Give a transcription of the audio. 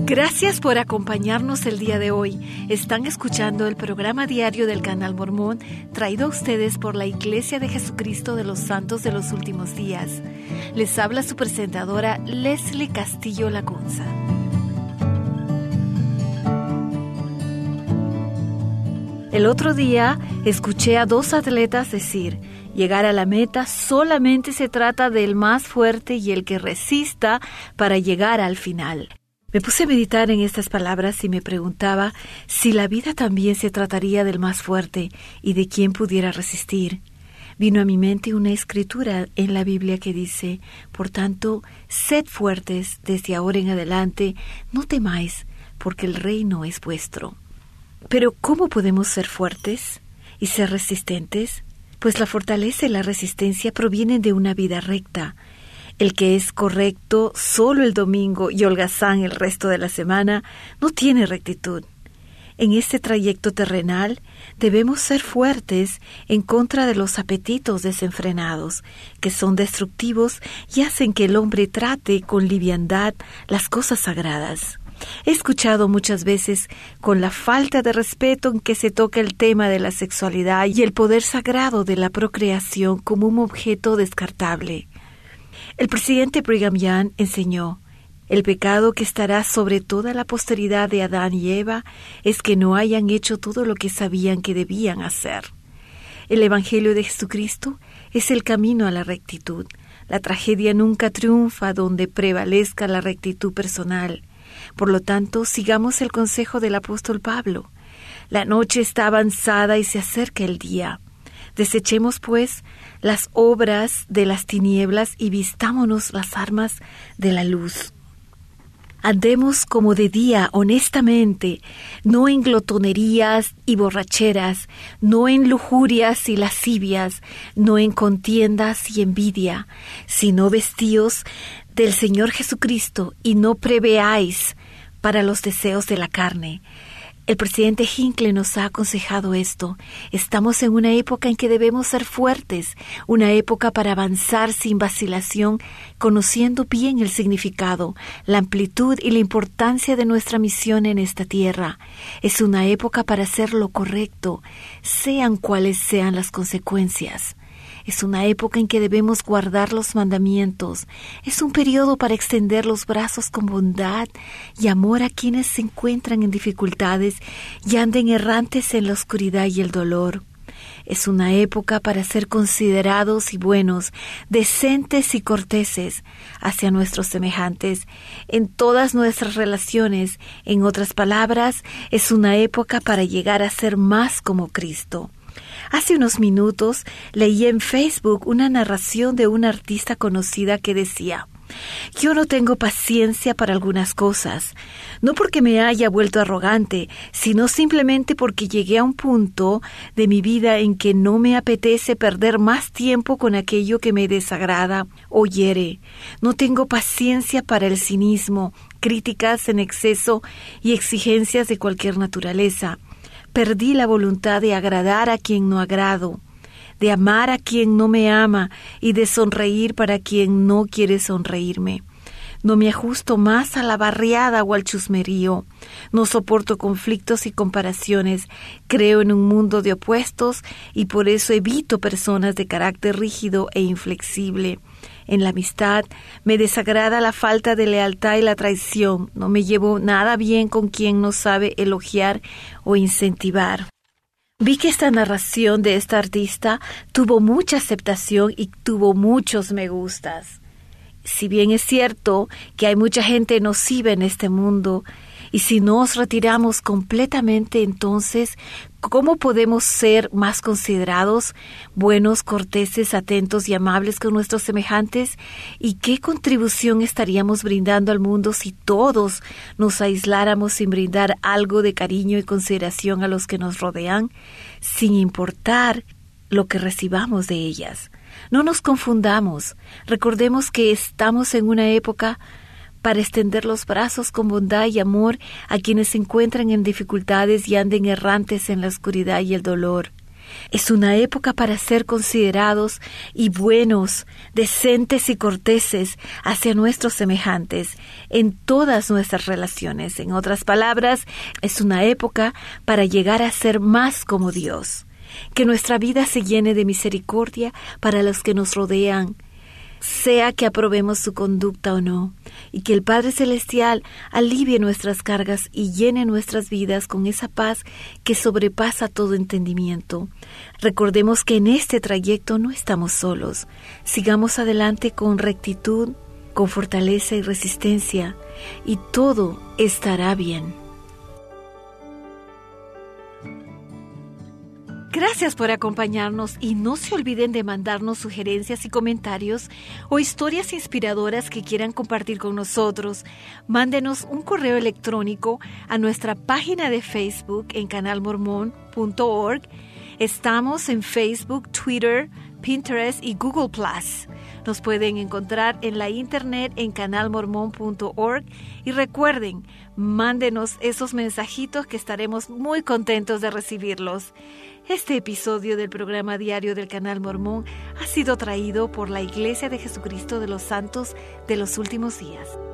Gracias por acompañarnos el día de hoy. Están escuchando el programa diario del Canal Mormón, traído a ustedes por la Iglesia de Jesucristo de los Santos de los Últimos Días. Les habla su presentadora Leslie Castillo Lacunza. El otro día escuché a 2 atletas decir: llegar a la meta solamente se trata del más fuerte y el que resista para llegar al final. Me puse a meditar en estas palabras y me preguntaba si la vida también se trataría del más fuerte y de quien pudiera resistir. Vino a mi mente una escritura en la Biblia que dice: por tanto, sed fuertes desde ahora en adelante, no temáis, porque el reino es vuestro. Pero ¿cómo podemos ser fuertes y ser resistentes? Pues la fortaleza y la resistencia provienen de una vida recta. El que es correcto solo el domingo y holgazán el resto de la semana no tiene rectitud. En este trayecto terrenal debemos ser fuertes en contra de los apetitos desenfrenados, que son destructivos y hacen que el hombre trate con liviandad las cosas sagradas. He escuchado muchas veces con la falta de respeto en que se toca el tema de la sexualidad y el poder sagrado de la procreación como un objeto descartable. El presidente Brigham Young enseñó: el pecado que estará sobre toda la posteridad de Adán y Eva es que no hayan hecho todo lo que sabían que debían hacer. El Evangelio de Jesucristo es el camino a la rectitud. La tragedia nunca triunfa donde prevalezca la rectitud personal. Por lo tanto, sigamos el consejo del apóstol Pablo. La noche está avanzada y se acerca el día. Desechemos, pues, las obras de las tinieblas y vistámonos las armas de la luz. Andemos como de día honestamente, no en glotonerías y borracheras, no en lujurias y lascivias, no en contiendas y envidia, sino vestíos del Señor Jesucristo y no preveáis para los deseos de la carne. El presidente Hinckley nos ha aconsejado esto. Estamos en una época en que debemos ser fuertes, una época para avanzar sin vacilación, conociendo bien el significado, la amplitud y la importancia de nuestra misión en esta tierra. Es una época para hacer lo correcto, sean cuales sean las consecuencias. Es una época en que debemos guardar los mandamientos. Es un periodo para extender los brazos con bondad y amor a quienes se encuentran en dificultades y anden errantes en la oscuridad y el dolor. Es una época para ser considerados y buenos, decentes y corteses hacia nuestros semejantes en todas nuestras relaciones. En otras palabras, es una época para llegar a ser más como Cristo. Hace unos minutos leí en Facebook una narración de una artista conocida que decía: yo no tengo paciencia para algunas cosas, no porque me haya vuelto arrogante, sino simplemente porque llegué a un punto de mi vida en que no me apetece perder más tiempo con aquello que me desagrada o hiere. No tengo paciencia para el cinismo, críticas en exceso y exigencias de cualquier naturaleza. Perdí la voluntad de agradar a quien no agrado, de amar a quien no me ama y de sonreír para quien no quiere sonreírme. No me ajusto más a la barriada o al chusmerío. No soporto conflictos y comparaciones. Creo en un mundo de opuestos y por eso evito personas de carácter rígido e inflexible. En la amistad me desagrada la falta de lealtad y la traición. No me llevo nada bien con quien no sabe elogiar o incentivar. Vi que esta narración de esta artista tuvo mucha aceptación y tuvo muchos me gustas. Si bien es cierto que hay mucha gente nociva en este mundo, y si nos retiramos completamente, entonces, ¿cómo podemos ser más considerados, buenos, corteses, atentos y amables con nuestros semejantes? ¿Y qué contribución estaríamos brindando al mundo si todos nos aisláramos sin brindar algo de cariño y consideración a los que nos rodean, sin importar lo que recibamos de ellas? No nos confundamos. Recordemos que estamos en una época para extender los brazos con bondad y amor a quienes se encuentran en dificultades y anden errantes en la oscuridad y el dolor. Es una época para ser considerados y buenos, decentes y corteses hacia nuestros semejantes en todas nuestras relaciones. En otras palabras, es una época para llegar a ser más como Dios. Que nuestra vida se llene de misericordia para los que nos rodean, sea que aprobemos su conducta o no, y que el Padre Celestial alivie nuestras cargas y llene nuestras vidas con esa paz que sobrepasa todo entendimiento. Recordemos que en este trayecto no estamos solos. Sigamos adelante con rectitud, con fortaleza y resistencia, y todo estará bien. Gracias por acompañarnos y no se olviden de mandarnos sugerencias y comentarios o historias inspiradoras que quieran compartir con nosotros. Mándenos un correo electrónico a nuestra página de Facebook en canalmormon.org. Estamos en Facebook, Twitter, Pinterest y Google+. Nos pueden encontrar en la internet en canalmormon.org y recuerden, mándenos esos mensajitos que estaremos muy contentos de recibirlos. Este episodio del programa diario del Canal Mormón ha sido traído por la Iglesia de Jesucristo de los Santos de los Últimos Días.